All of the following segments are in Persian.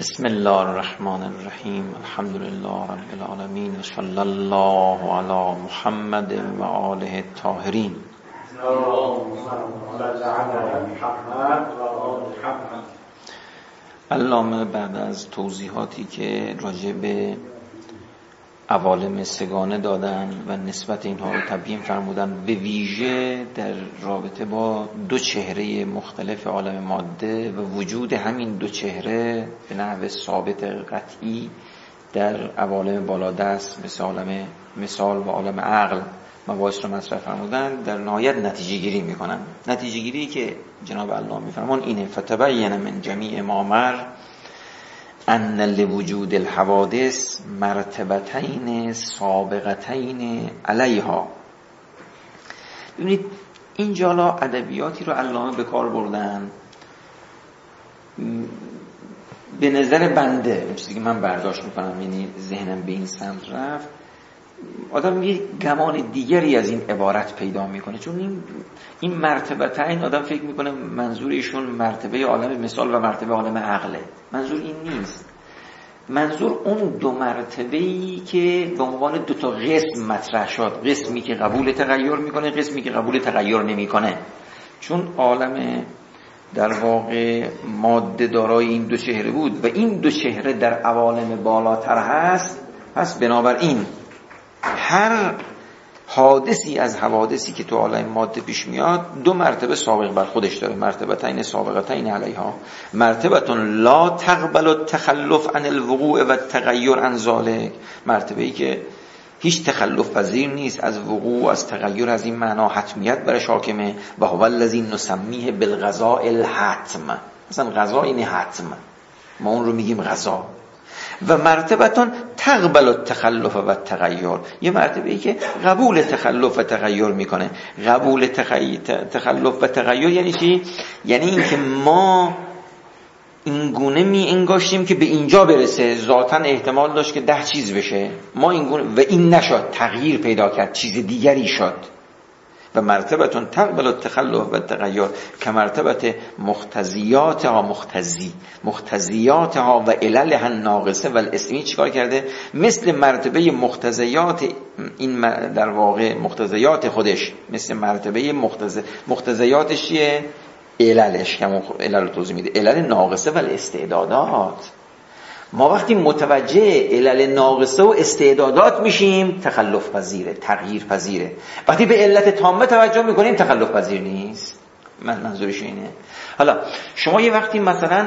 بسم الله الرحمن الرحیم. الحمد لله رب العالمین و صلی الله علی محمد و آله الطاهرین. علامه بعد از توضیحاتی که راجع به عوالم سگانه دادن و نسبت اینها رو تبیین فرمودن، به ویژه در رابطه با دو چهره مختلف عالم ماده و وجود همین دو چهره به نحو ثابت قطعی در عوالم بالادست مثل عالم مثال و عالم عقل مباحث رو مطرح فرمودن، در نهایت نتیجه گیری میکنن. نتیجه گیری که جناب علامه میفرمان اینه: فتبین من جمیع ما مر ان لوجود الحوادث مرتبتین سابقتین علیها. ببینید اینجا ادبیاتی رو علامه به کار بردن، به نظر بنده چیزی که من برداشت میکنم، یعنی ذهنم به این سمت رفت، آدم یه گمان دیگری از این عبارت پیدا میکنه، چون این مرتبتین آدم فکر میکنه منظور ایشون مرتبه عالم مثال و مرتبه عالم عقله. منظور این نیست. منظور اون دو مرتبه‌ای که به عنوان دو تا قسم مطرح شد، قسمی که قبول تغییر میکنه، قسمی که قبول تغییر نمیکنه. چون عالم در واقع ماده دارای این دو چهره بود و این دو چهره در عوالم بالاتر هست، پس بنابراین هر حادثی از حوادثی که تو عالم ماده پیش میاد دو مرتبه سابق بر خودش داره، مرتبتین سابقتین علیها، مرتبتون لا تقبل التخلف عن الوقوع و التغیر عن ذلک، مرتبه‌ای که هیچ تخلف پذیر نیست از وقوع، از تغییر، از این معنا حتمیت برش حاکمه. و هو الذی نسمیه بالغذاء الحتم، مثلا غذا این حتم، ما اون رو میگیم غذا. و مرتبتون تقبل التخلف و التغیر، یه مرتبه‌ای که قبول تخلف و تغییر میکنه. قبول تخلف و تغییر یعنی چی؟ یعنی اینکه ما این گونه می انگاشتیم که به اینجا برسه، ذاتاً احتمال داشت که 10 چیز بشه، ما این گونه و این نشد، تغییر پیدا کرد، چیز دیگری شد. و مرتبتون تقبل التخلف و التغیر که مرتبت مختزیاتها و عللها الناقصه و الاسمی. چیکار کرده؟ مثل مرتبه مختزیات این در واقع مختزیات خودش، مثل مرتبه مختزیاتش چیه؟ عللش، که علل رو توضیح میده، علل ناقصه و الاستعدادات. ما وقتی متوجه علل ناقصه و استعدادات میشیم تخلف پذیره، تغییر پذیره. وقتی به علت تامه توجه میکنیم تخلف پذیر نیست. منظورش اینه. حالا شما یه وقتی مثلا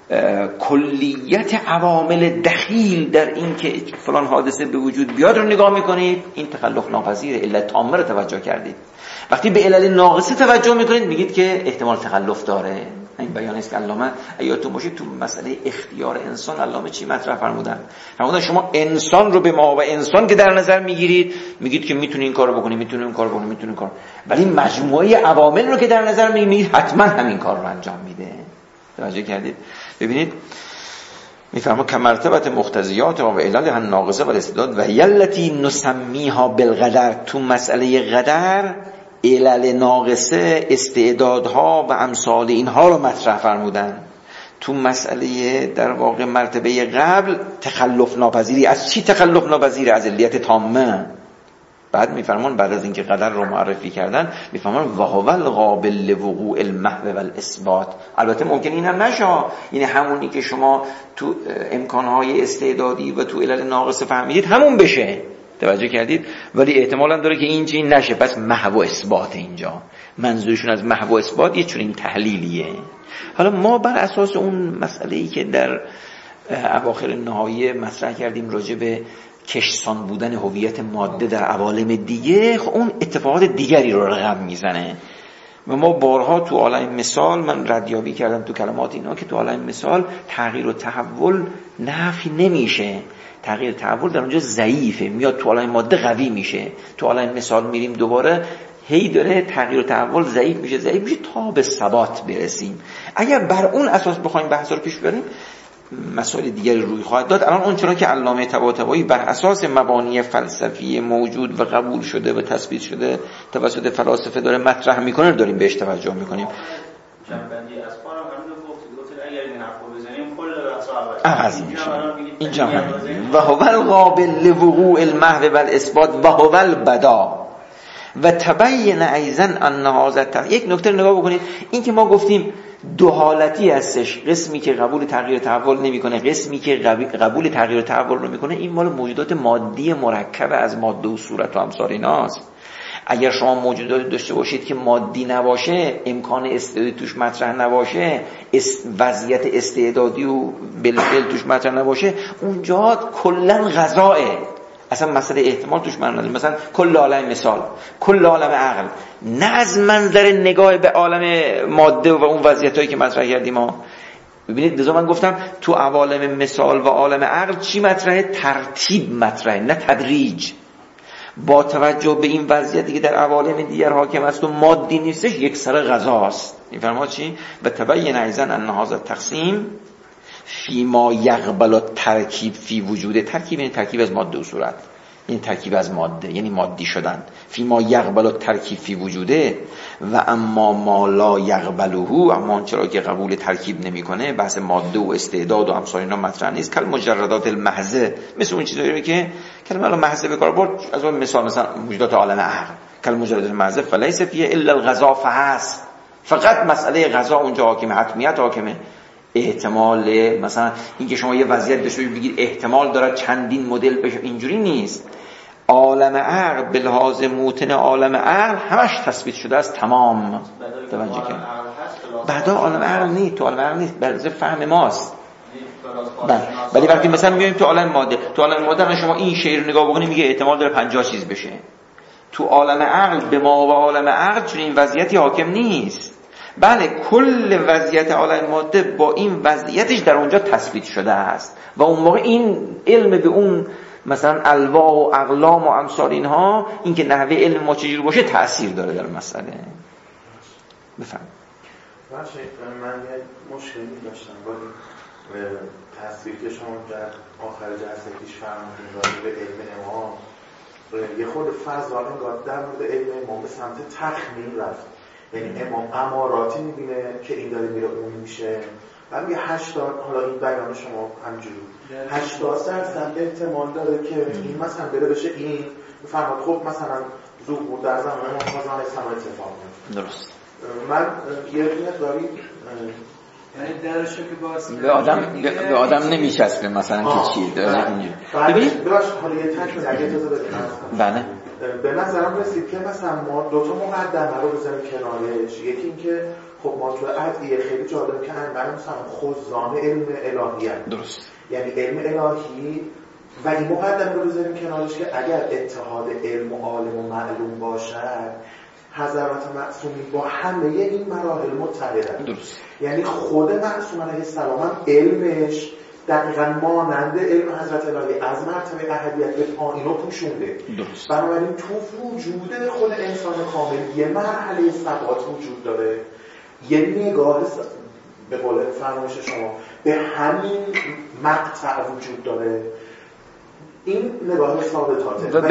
کلیت عوامل دخیل در این که فلان حادثه به وجود بیاد رو نگاه میکنید، این تخلف ناپذیره، علت تامه رو توجه کردید. وقتی به علل ناقصه توجه میکنید میگید که احتمال تخلف داره. این بیان است که علامه ایاتون باشید تو مسئله اختیار انسان علامه چی مطرح فرمودن؟ شما انسان رو به ما و انسان که در نظر میگیرید میگید که میتونه این کارو بکنه، میتونه اون کارو بکنه، میتونه کار، ولی مجموعه عوامل رو که در نظر میگیرید حتما همین کار رو انجام میده. توجه کردید؟ ببینید میفرما که مرتبت مختزیات و عللها الناقصه و الاستعداد و یلتی نسمیها بالقدر. تو مسئله قدر علل ناقصه، استعدادها و امثال اینها رو مطرح فرمودن. تو مسئله در واقع مرتبه قبل تخلف ناپذیری. از چی تخلف ناپذیره؟ از علیت تامه. بعد میفرمان بعد از اینکه قدر رو معرفی کردن میفرمان و هو القابل لوقوع المحو والاثبات. البته ممکن این هم نشه، یعنی همونی که شما تو امکانهای استعدادی و تو علل ناقصه فهمیدید همون بشه. توجه کردید؟ ولی احتمال هم داره که این چیز نشه. پس محو و اثبات اینجا منظورشون از محو و اثبات یه چنین تحلیلیه. حالا ما بر اساس اون مسئله‌ای که در اواخر نهایی مطرح کردیم راجع به کشسان بودن هویت ماده در عوالم دیگه، اون اتفاقات دیگری رو رقم میزنه. و ما بارها تو عالم مثال من ردیابی کردم تو کلمات اینا که تو عالم مثال تغییر و تحول نفی نمیشه. تغییر تحول در اونجا ضعیفه، میاد تو عالم ماده قوی میشه. تو عالم مثال میریم دوباره هی داره تغییر و تحول ضعیف میشه تا به ثبات برسیم. اگر بر اون اساس بخوایم بحث رو پیش ببریم مسائل دیگری روی خواهد داد. الان اون چرا که علامه طباطبایی بر اساس مبانی فلسفی موجود و قبول شده و تثبیت شده توسط فلاسفه داره مطرح میکنه داریم بهش توجه میکنیم. جنبندی از پارم همین گفت اگر این حرفو بزنیم کل بحث اول عوض میشه. اینجا همین و هو القابل لوقوع المحو والاثبات و هو البدا و تبین ایضا ان هذا. یک نکته نگاه بکنید، این که ما گفتیم دو حالتی هستش، قسمی که قبول تغییر تحول نمیکنه، قسمی که قبول تغییر تحول رو میکنه، این مال موجودات مادی مرکب از ماده و صورت و امثال ایناست. اگر شما موجودات داشته باشید که مادی نباشه، امکان استعدادی توش مطرح نباشه، وضعیت استعدادی و بالفعل توش مطرح نباشه، اونجا کلا غذاه، اصلا مسئله احتمال توش معنی نداره. مثلا کل عالم مثال، کل عالم عقل، نه از منظر نگاه به عالم ماده و اون وضعیتایی که مطرح کردیم ما. ببینید لذا من گفتم تو عوالم مثال و عالم عقل چی مطرحه؟ ترتیب مطرحه، نه تدریج. با توجه به این وضعیتی که در عوالم دیگر حاکم است و مادی نیستش، یک سر غذاست. این فرما چی؟ و تبین ایضا ان هذا التقسیم فیما یقبل الترکیب فی وجوده. ترکیب یعنی ترکیب از ماده و صورت، این ترکیب از ماده یعنی مادی شدن. فیما یقبل الترکیب فی وجوده و اما ما لا یقبله، اما چرا که قبول ترکیب نمیکنه، بحث ماده و استعداد و امثال اینا مطرح نیست. کل مجردات المحضه، مثل اون چیزایی که کلمه الان محضه به کار برد، از اون مثال مثلا موجودات عالم عقل، کل مجردات المحضه فلیس فیه الا الغذا فحسب. فقط مسئله غذا اونجا حاکمه، حتمیت حاکمه. احتمال مثلا اینکه شما یه وضعیت بشه بگید احتمال داره چندین مدل بشه، اینجوری نیست. عالم عقل به لحاظ موتن عالم عقل همش تثبیت شده است تمام. توجه کن بعدا عالم عقل نیست، تو عالم عقل نیست، برای فهم ماست. ولی وقتی مثلا میایم تو عالم ماده، تو عالم ماده شما این شعر رو نگاه بکنید میگه احتمال داره 50 چیز بشه. تو عالم عقل به ما و عالم عقل چون این وضعیتی حاکم نیست. بله کل وضعیت عالم ماده با این وضعیتش در اونجا تثبیت شده است و اون موقع این علم به اون مثلا الواح و اقلام و امثال اینها، این که نحوه علم ما چجوری باشه تأثیر داره در مسئله. بفهم. من یه مشکلی داشتم با تصویر که شما در آخر جلسه پیش فرمودین راجع به علم امام، یه خود فضا انگار در مورد علم امام به سمت تخمین رفت. یعنی امام اماراتی میبینه که این داره میره اون میشه و میگه 80، حالا این بیان شما همجوری 80% احتمال داره که این مثلا بره بشه این فرماد. خب مثلا ظهور در زمان امام کاظم علیه السلام اتفاق میفته. درست. من یه مقداری یعنی درشو که باز به آدم نمیچسبه مثلا که چی داره اینجوری. ببینید ببخشید حالا یه تکمیل اگه اجازه بدید. بله. به نظرم رسید که مثلا ما دو تا مقدمه رو بزنیم کنارش. یکی این که خب ما تو ادعیه خیلی جالب که انبر مثلا خزان علم الهیه. درست. یعنی علم الهی و این مقدمه رو بزنیم کنارش که اگر اتحاد علم و عالم و معلوم باشد، حضرات معصومی با همه این مراحل متحدن. درست. یعنی خود معصوم علیه السلام هم علمش دقیقاً مانند علم حضرت الهی از مرتبه احدیت به پایین رو پوشونده. بنابراین تو وجود خود انسان کامل یه مرحله ثبات وجود داره، یه نگاه به قول فرمایش شما به همین مقطع وجود داره. این نگاه ثابتاته و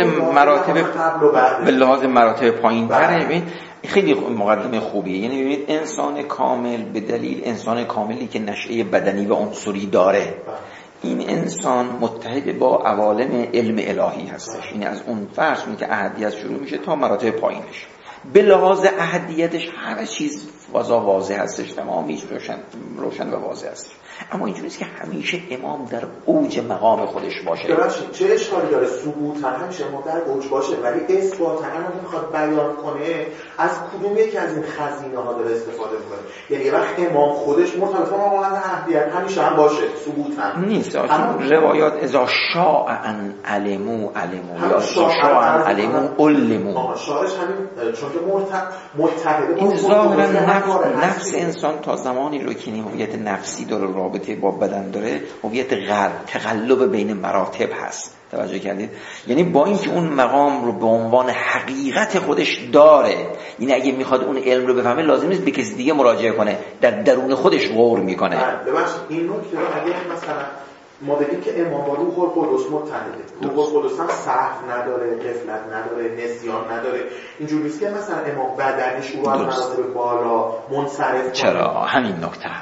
به لحاظ مراتب پایین تره. ببین خیلی مقدمه خوبیه. یعنی ببینید انسان کامل به دلیل انسان کاملی که نشأه بدنی و عنصری داره، این انسان متحد با عوالم علم الهی هستش. این از اون فرض می که احدیت شروع میشه تا مراتب پایینش. به لحاظ احدیتش همه چیز واضح هستش، تمامیش روشن و واضح هستش. اما اینجوری است که همیشه امام در اوج مقام خودش باشه. چه اشکالی داره ثبوتا همیشه امام در اوج باشه، ولی اثباتا هم میخواد بیان کنه از کدوم یکی از این خزینه ها داره استفاده میکنه. یعنی وقت امام خودش مرتبط با مقام احدیت همیشه هم باشه، ثبوتا نیست. روایات اذا شاء ان علمو یا اذا شاء ان علمو شاعرش همین چون که متحده این ظاهرا نفس انسان تا زمانی رو که هویت نفسی داره، رابطه با بدن داره، هویت تقلب بین مراتب هست. توجه کردید؟ یعنی با اینکه اون مقام رو به عنوان حقیقت خودش داره، یعنی اگه میخواد اون علم رو بفهمه لازم نیست به کسی دیگه مراجعه کنه، در درون خودش غور میکنه. ببخشید این نکته رو اگه مثلا ما بگیم که امام با روح القدس متحده، روح القدس هم سهو نداره، غفلت نداره، نسیان نداره، اینجوری نیست که مثلا امام بدنش او از مراتب بالا منصرف. چرا همین نکته هست.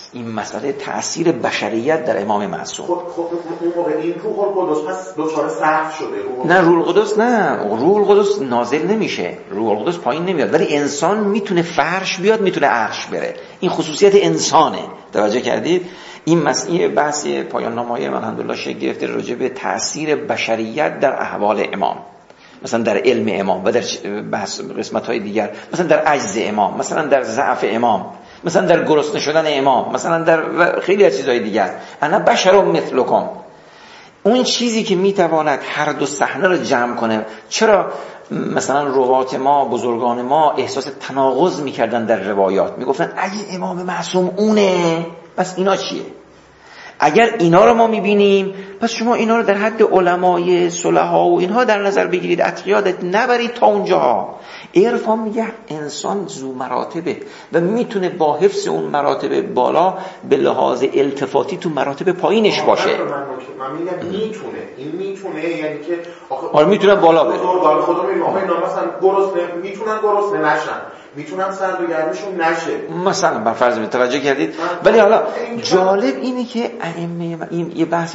این مسئله تأثیر بشریت در امام معصوم. خب اون موقع این روح القدس پس دچار سقف شده. نه روح القدس نه، روح القدس نازل نمیشه، روح القدس پایین نمیاد، ولی انسان میتونه فرش بیاد، میتونه عرش بره. این خصوصیت انسانه. توجه کردید؟ این مسئله بحثی پایان نامه‌ای من الحمدلله شکل گرفته راجع به تأثیر بشریت در احوال امام، مثلا در علم امام و در بحث قسمت‌های دیگر، مثلا در عجز امام، مثلا در ضعف امام، مثلا در گرسنه شدن امام، مثلا در خیلی از چیزهای دیگر. انا بشر مثلکم. اون چیزی که میتواند هر دو صحنه رو جمع کنه. چرا مثلا روات ما، بزرگان ما احساس تناقض میکردن در روایات، میگفتن اگه امام معصوم اونه پس اینا چیه؟ اگر اینا رو ما میبینیم پس شما اینا رو در حد علمای صلحا و اینها در نظر بگیرید، اتقیادت نبرید تا اونجاها. عرفان میگه انسان ذو مراتبه و میتونه با حفظ اون مراتب بالا به لحاظ التفاتی تو مراتب پایینش باشه. من میگم میتونه، این میتونه یعنی که آره میتونه بالا بره. خدا میگه آقا اینا مثلا گرسنه میتونن گرسنه نشن، میتونن سردرگمشون نشه مثلا بر فرض توجه کردید. ولی حالا جالب اینه که ائمه این یه بحث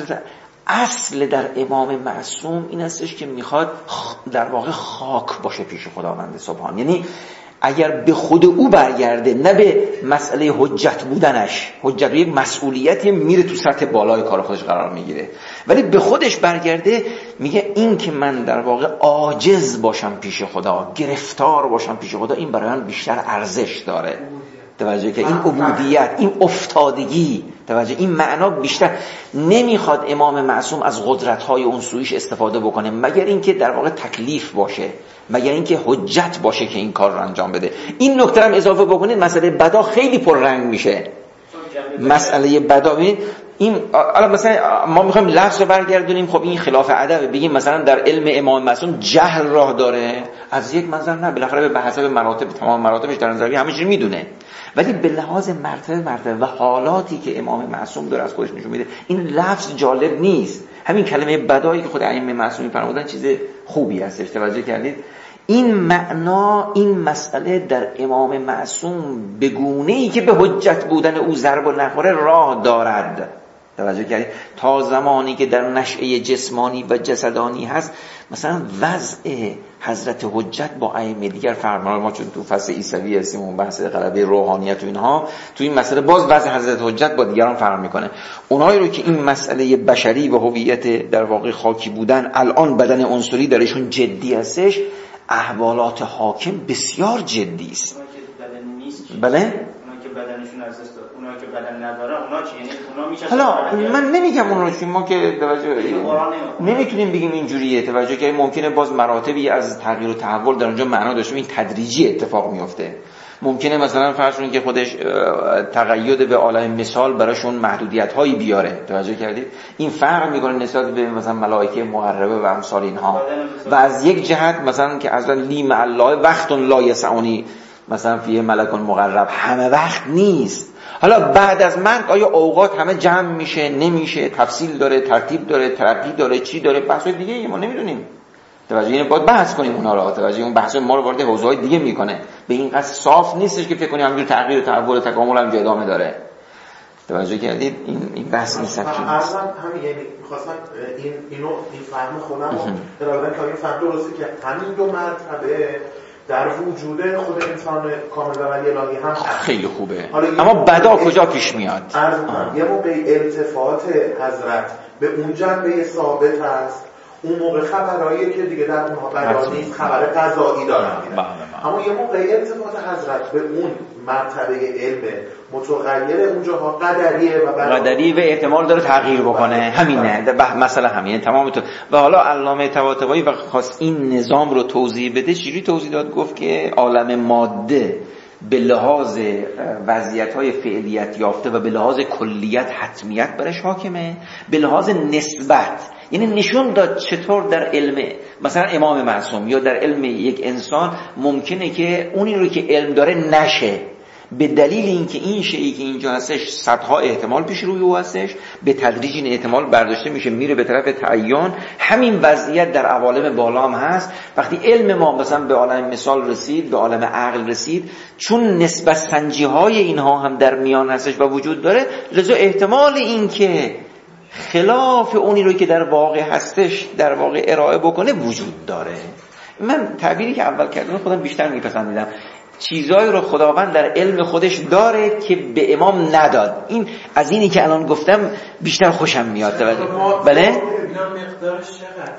اصل در امام معصوم این استش که میخواد در واقع خاک باشه پیش خداوند سبحان. یعنی اگر به خود او برگرده، نه به مسئله حجت بودنش، حجت یک مسئولیتی میره تو سطح بالای کار خودش قرار میگیره، ولی به خودش برگرده میگه این که من در واقع عاجز باشم پیش خدا، گرفتار باشم پیش خدا، این برای من بیشتر ارزش داره. توجه که این عبودیت، این افتادگی، توجه این معنا بیشتر. نمیخواد امام معصوم از قدرت‌های اون سویش استفاده بکنه مگر اینکه در واقع تکلیف باشه، مگر اینکه حجت باشه که این کار رو انجام بده. این نکته هم اضافه بکنید مسئله بدا خیلی پررنگ میشه. مسئله بدا این الان مثلا ما میخوایم لفظ رو برگردونیم، خب این خلاف ادب، بگیم مثلا در علم امام معصوم جهل راه داره، از یک منظر نه، بالاخره به حسب مراتب تمام مراتبش در نظر همه چیز میدونه، ولی به لحاظ مرتبه و حالاتی که امام معصوم داره از خودش نشون میده این لفظ جالب نیست. همین کلمه بدایی که خود ائمه معصومی فرمودن چیز خوبی هستش. توجه کردید؟ این معنا، این مسئله در امام معصوم به گونه‌ای که به حجت بودن او ضرب و نخوره راه دارد. توجه کردید؟ تا زمانی که در نشأه جسمانی و جسدانی هست، مثلا وضع حضرت حجت با ائمه دیگر فرمان ما، چون تو فصل عیسوی هستیم اون بحث غلبه روحانیت و اینها، تو این مسئله باز وضع حضرت حجت با دیگران فرق میکنه. اونایی رو که این مسئله بشری و هویت در واقع خاکی بودن الان بدن عنصری درشون جدی هستش، احوالات حاکم بسیار جدی است. بله؟ بدنشون از دست داد، اونایی که بدن نداره اونا چی؟ یعنی اونا میشه. حالا من نمیگم اون رو، چون ما که توجه نمیتونیم بگیم اینجوریه. توجه که ممکنه باز مراتبی از تغییر و تحول در اونجا معنا داشته، این تدریجی اتفاق میفته. ممکنه مثلا فرض کنید که خودش تقید به عالم مثال براشون محدودیت‌هایی بیاره. توجه کردید؟ این فرق میکنه نسبت به مثلا ملائکه مقربه و امثال اینها. و از یک جهت مثلا که اصلا لی مع الله وقت لا یسعنی، مثلا فیه ملک مقرب، همه وقت نیست. حالا بعد از مرگ آیا اوقات همه جمع میشه نمیشه، تفصیل داره، ترتیب داره، ترقی داره، چی داره، بحث دیگه ما نمیدونیم. توجه اینه باید بحث کنیم اونها رو. توجه اون بحث ما رو وارد حوزه‌های دیگه میکنه. به این قصد صاف نیستش که فکر کنیم همینجور تغییر و تحول و تکامل هم ادامه داره. توجه کردید؟ این بحث نیست. اصلا همین یعنی می‌خواستم این فهم خودم رو برای که این فهم درسته که همین دو مرتبه در وجود خود انسان کامل و ولی الهی هم خیلی خوبه. اما بدا کجا پیش میاد؟ یه موقع التفات حضرت به اون جنبه ثابت است، اون موقع خبرایی که دیگه در اونها بدا نیست، خبر قضایی دارن. اما یه موقع التفات حضرت به اون مرتبه علم متغیر اونجاها قدریه و احتمال داره تغییر بکنه. همینه مثلا همینه تمام تو. و حالا علامه طباطبایی و خواست این نظام رو توضیح بده، چجوری توضیح داد؟ گفت که عالم ماده به لحاظ وضعیت‌های فعلیت یافته و به لحاظ کلیت حتمیت برش حاکمه، به لحاظ نسبت یعنی نشون داد چطور در علم مثلا امام معصوم یا در علم یک انسان ممکنه که اونی رو که علم داره نشه، به دلیل اینکه این شیئی که اینجا هستش صدها احتمال پیش روی او هستش، به تدریج این احتمال برداشته میشه میره به طرف تعین. همین وضعیت در عوالم بالا هم هست. وقتی علم ما مثلا به عالم مثال رسید، به عالم عقل رسید، چون نسبت سنجی های اینها هم در میان هستش و وجود داره، لذا احتمال این که خلاف اونی رو که در واقع هستش در واقع ارائه بکنه وجود داره. من تعبیری که اول کردم خودم بیشتر میپسندیدم، چیزایی رو خداوند در علم خودش داره که به امام نداد. این از اینی که الان گفتم بیشتر خوشم میاد. بله؟ مقدارش چقدر؟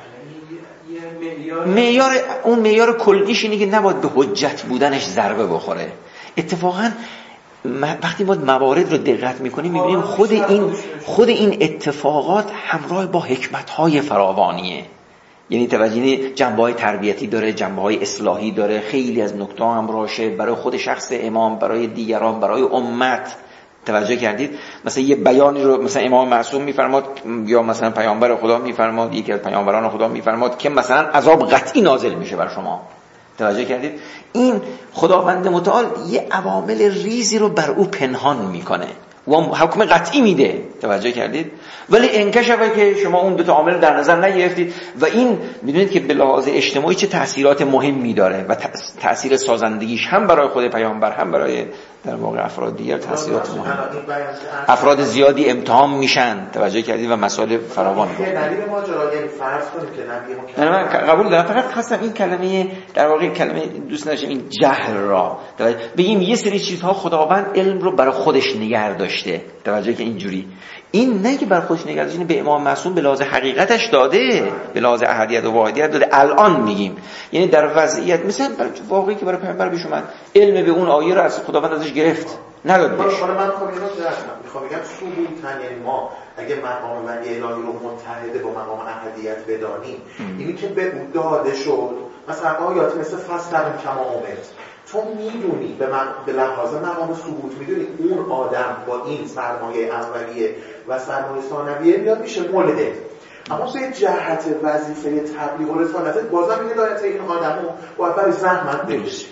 معیار اون معیار کلیش اینه که نباید به حجت بودنش ضربه بخوره. اتفاقا وقتی ما موارد رو دقت میکنیم میبینیم خود این اتفاقات همراه با حکمت‌های فراوانیه. یعنی توجیه جنبه‌های تربیتی داره، جنبه‌های اصلاحی داره، خیلی از نکته هم راشه برای خود شخص امام، برای دیگران، برای امت. توجه کردید؟ مثلا یه بیانی رو مثلا امام معصوم میفرماد یا مثلا پیامبر خدا میفرماد، یکی از پیامبران خدا میفرماد که مثلا عذاب قطعی نازل میشه بر شما. توجه کردید؟ این خداوند متعال یه عوامل ریزی رو بر او پنهان میکنه و حکم قطعی میده. توجه کردید؟ ولی انکشفه که شما اون دو تا عامل در نظر نگرفتید و این میدونید که به لحاظ اجتماعی چه تأثیرات مهمی داره و تأثیر سازندگیش هم برای خود پیامبر هم برای در واقع افراد دیگر تأثیرات مهم. افراد زیادی امتحان میشن. توجه کردید؟ و مسائل فراوان. دلیل ماجرا یعنی فرض کنیم که نبی ما من قبول دارم، فقط خواستم این کلمه در واقع کلمه دوست نداشتم این جهل را بگیم یه سری چیزها خداوند علم رو برای خودش نگه داشته. توجه که اینجوری این نه که برای خودش نگه داشته، به امام معصوم به لحاظ حقیقتش داده، به لحاظ احدیت و واحدیت داده. الان میگیم یعنی در وضعیت مثلا واقعی که برای پیامبر پیش اومد علم به اون آیه رو از خداوند ازش گرفت نداد بهش. من خب اینو میخوام بگم ثبوتن، یعنی ما اگه مقام ولی الهی رو متحد با مقام احدیت بدانیم، اینی که به اون داده شد مثلا آیات مثل فاستقم کما امرت، تو میدونی به لحاظ مقام ثبوت میدونی اون آدم با این سرمایه اولیه و سرمایه ثانویه میاد میشه مولده، اما به جهت وظیفه تبلیغ و رسالت بازم میگه دایره این آدمو باید برای زحمت بکشه.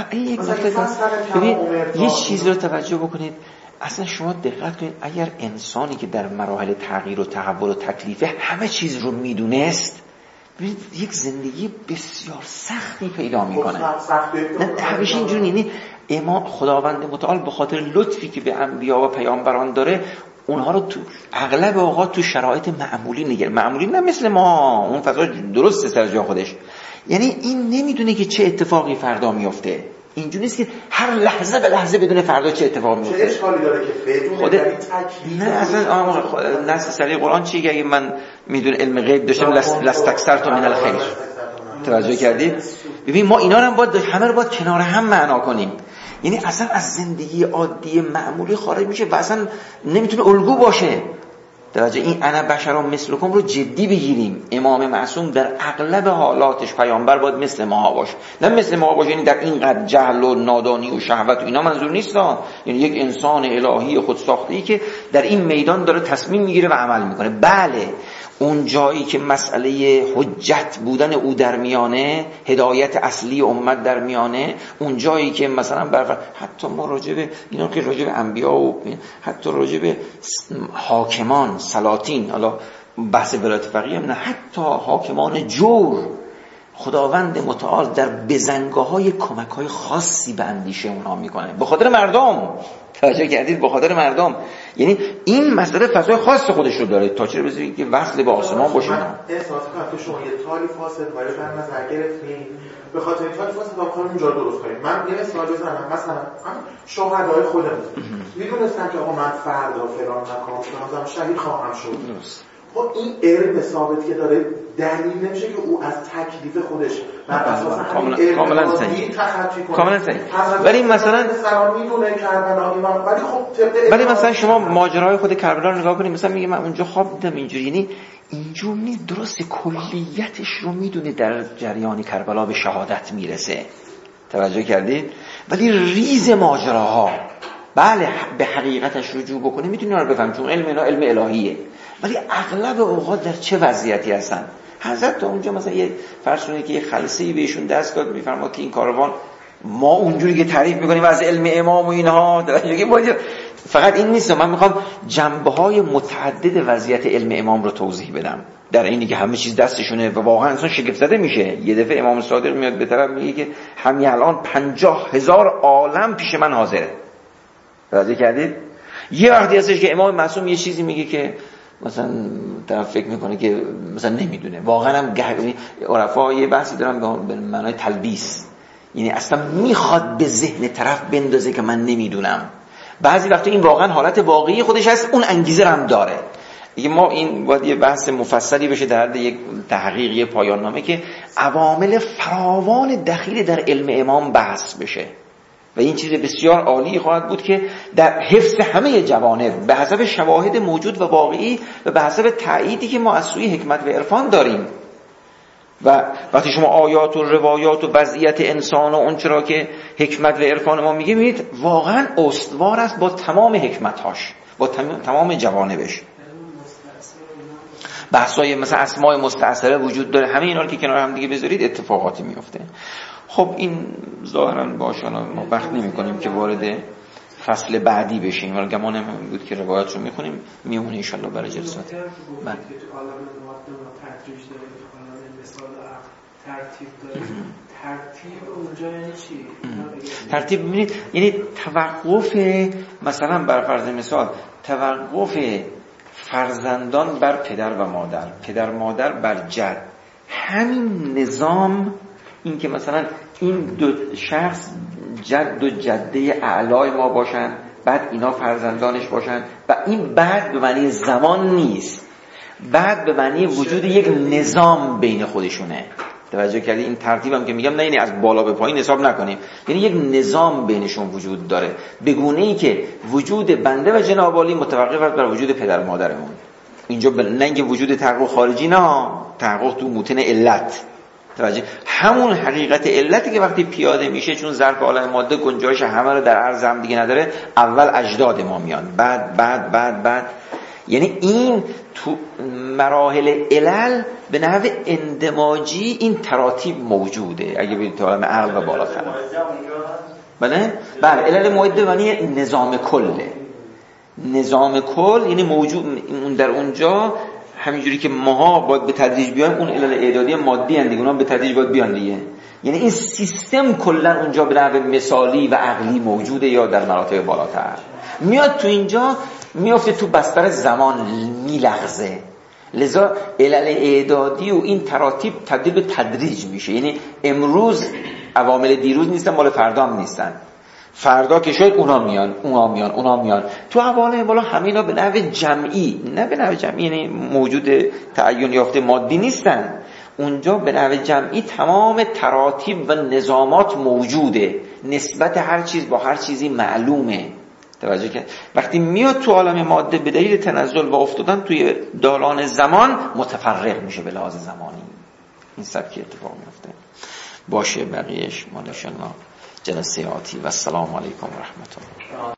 ببین یه چیز رو توجه بکنید، اصلا شما دقت کنید اگر انسانی که در مراحل تغییر و تحول و تکلیفه همه چیز رو میدونست، ببینید یک زندگی بسیار سختی پیدا میکنه. نه تبیش اینجوری نیست. اما خداوند متعال به خاطر لطفی که به انبیا و پیامبران داره اونها رو تو اغلب اوقات تو شرایط معمولی نگره. معمولی نه مثل ما، اون فضا درسته سر جا خودش. یعنی این نمیدونه که چه اتفاقی فردا میفته. اینجوری نیست که هر لحظه به لحظه بدون فردا چه اتفاقی میفته. چه اشکالی داره که بدون نه اصلا نص صریح قرآن چیه که اگه من میدون علم غیب داشتم لستکثرت من الخیر. توجه کردید؟ ببین ما اینا رو باید همه رو باید کنار هم معنا کنیم. یعنی اصلا از زندگی عادی معمولی خارج میشه و اصلا نمیتونه الگو باشه. توجه این انا بشر مثلکم رو جدی بگیریم. امام معصوم در اغلب حالاتش پیامبر باید مثل ما باشه، نه مثل ما باشه یعنی در اینقدر جهل و نادانی و شهوت و اینا منظور نیست. یعنی یک انسان الهی خودساخته‌ای که در این میدان داره تصمیم میگیره و عمل میکنه. بله اون جایی که مسئله حجت بودن او در میانه، هدایت اصلی امت در میانه، اون جایی که مثلا حتی ما راجع به اینا که راجع به انبیا و حتی راجع به حاکمان سلاطین، حالا بحث ولایت فقیه نه، حتی حاکمان جور، خداوند متعال در بزنگاه‌های کمک‌های خاصی به اندیشه اونها میکنه به خاطر مردم. توجه کردید؟ به خاطر مردم. یعنی این مسئله فضای خاص خودش رو داره. تا چرا بذارید که وصل به آسمان باشه. من احساس کنم که شما یه تالی فاصله وارد در نظر گرفتین، به خاطر این تالی فاصله با کارو اونجا درست کنیم. من یه مثال بزنم، مثلا شهدای خودمون میدونستن که آقا من فردا فلان مکان شهید خواهم شد. خب این علم ثابت که داره دلیل نمیشه که او از تکلیف خودش بر اساس همین علم کاملا صحیح. ولی مثلا میدونه کربلا، ولی خب ولی مثلا شما ماجرای خود کربلا رو نگاه کنید، مثلا میگه من اونجا خواب دیدم اینجوری، یعنی اینجور نیست، درست کلیتش رو میدونه در جریان کربلا به شهادت میرسه. توجه کردید؟ ولی ریز ماجراها بله به حقیقتش رجوع بکنه میتونی رو بفهم، چون علم الهیه. ولی اغلب اوقات در چه وضعیتی هستن؟ حضرت تا اونجا مثلا یه فرض کنید که یه خلسه‌ای بهشون دست داد، میفرماد که این کاروان ما اونجوری که تعریف میکنیم از علم امام و اینها فقط این نیست. من میخوام جنبه‌های متعدد وضعیت علم امام رو توضیح بدم، در اینی که همه چیز دستشونه و واقعا انسان شگفت زده میشه. یه دفعه امام صادق میاد به طرف میگه که همین الان 50,000 عالم پیش من حاضره. توجه کردید؟ یه وقتی هستش که امام معصوم یه چیزی میگه که مثلا طرف فکر میکنه که مثلا نمیدونه. واقعا هم عرفا یه بحثی دارن به معنای تلبیس، یعنی اصلا میخواد به ذهن طرف بندازه که من نمیدونم. بعضی وقتا این واقعا حالت واقعی خودش هست، اون انگیزه هم داره. دیگه ما این باید یه بحث مفصلی بشه در حد یک تحقیقی پایان نامه که عوامل فراوان دخیل در علم امام بحث بشه و این چیز بسیار عالی خواهد بود که در حفظ همه جوانب به حسب شواهد موجود و واقعی و به حسب تأییدی که ما از سوی حکمت و عرفان داریم. و وقتی شما آیات و روایات و وضعیت انسان و اون چرا که حکمت و عرفان ما میگه، میبینید واقعا استوار است با تمام حکمت‌هاش، با تمام جوانبش. بحثای مثلا اسماء مستعصره وجود داره، همه اینا رو که کنار هم دیگه بذارید اتفاقاتی میفته. خب این ظاهرا باشه، ما وقت نمی‌کنیم که وارد فصل بعدی بشیم، ولی گمانم بود که روایات رو می‌خونیم میمونه ان شاء الله برای جلسات. ترتیب داره. ترتیب اونجا یعنی چی؟ ترتیب ببینید یعنی توقف، مثلا بر فرض مثال توقف فرزندان بر پدر و مادر، پدر مادر بر جد. همین نظام، این که مثلا این دو شخص جد و جده اعلای ما باشن، بعد اینا فرزندانش باشن، و این بعد به معنی زمان نیست، بعد به معنی وجود یک نظام بین خودشونه. توجه کردی؟ این ترتیبم که میگم نه یعنی از بالا به پایین حساب نکنیم، یعنی یک نظام بینشون وجود داره، به گونه‌ای که وجود بنده و جناب عالی متوقف است بر وجود پدر مادرمون. اینجا نه اینکه وجود تحقق خارجی، نه، تحقق تو موتن علت. توجه، همون حقیقت علتی که وقتی پیاده میشه، چون ظرف عالم ماده گنجایش همه رو در عرض هم دیگه نداره، اول اجداد ما میان، بعد یعنی این تو مراحل علل به نحو اندماجی این تراتیب موجوده. اگه برید تو عالم عقل و بالاتر، بله علل معده معنی نظام کله. نظام کل یعنی موجود اون در اونجا، همینجوری که ماها باید به تدریج بیایم، اون علل اعدادی مادی هستند دیگه، اونها به تدریج باید بیان دیگه. یعنی این سیستم کلا اونجا به نحو مثالی و عقلی موجوده یا در مراتب بالاتر میاد، تو اینجا میافته تو بستر زمان میلغزه. لذا علل اعدادی و این تراتیب تبدیل به تدریج میشه. یعنی امروز عوامل دیروز نیستن، مال فردا هم نیستن. فردا که شاید اونا میان تو عوامل بالا، همینا به نحو جمعی، نه به نحو جمعی یعنی موجود تعین یافته مادی نیستن، اونجا به نحو جمعی تمام تراتیب و نظامات موجوده، نسبت هر چیز با هر چیزی معلومه. توجه کرد؟ وقتی میاد تو عالم ماده به دلیل تنزل و افتادن توی دالان زمان متفرق میشه به لحاظ زمانی. این سبکی اتفاق میفته. باشه، بقیهش مال شما جلسه آتی. و السلام علیکم و رحمت الله.